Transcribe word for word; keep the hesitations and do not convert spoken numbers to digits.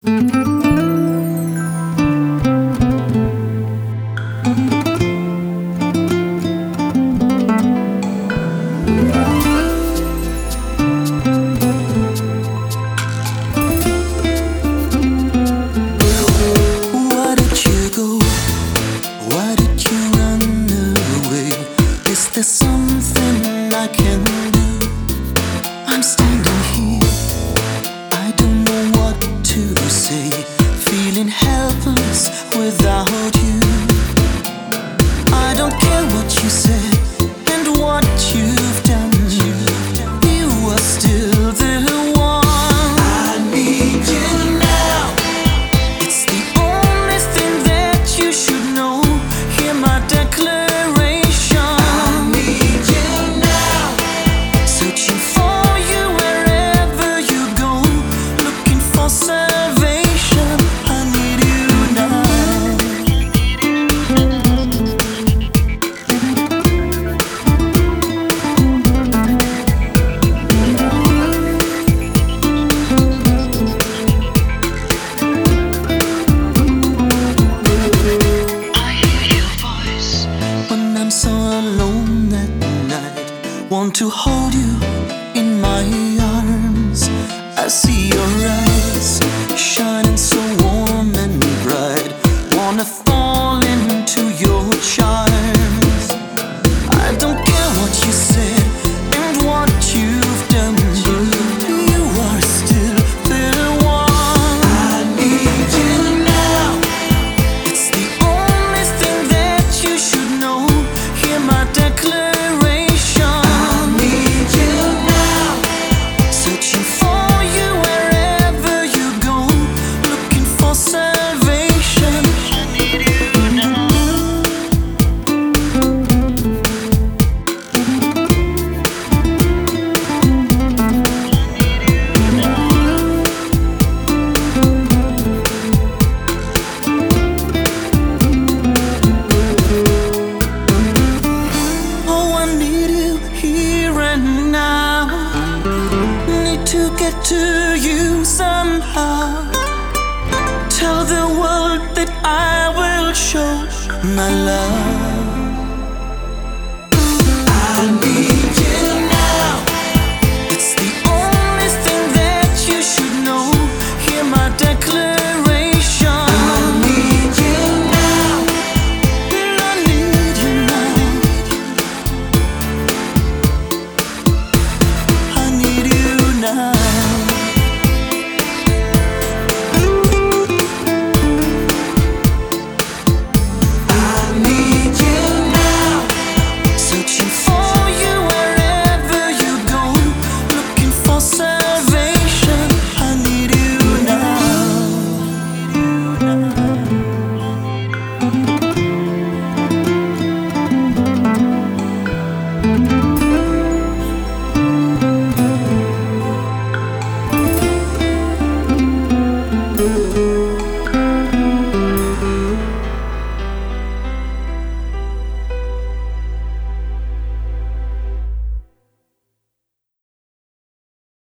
There's something I can do. I'm standing here, I don't know what to say, feeling helpless without you. I don't care what you said and what you've done. You are still the one. I need you now. It's the only thing that you should know. Hear my declaration. Want to hold you in my arms. I see your eyes shining so warm and bright. Wanna fall into your charms. I don't care what you said and what you've done. You are still the one. I need you now. It's the only thing that you should know. Hear my declaration. To get to you somehow. Tell the world that I will show my love.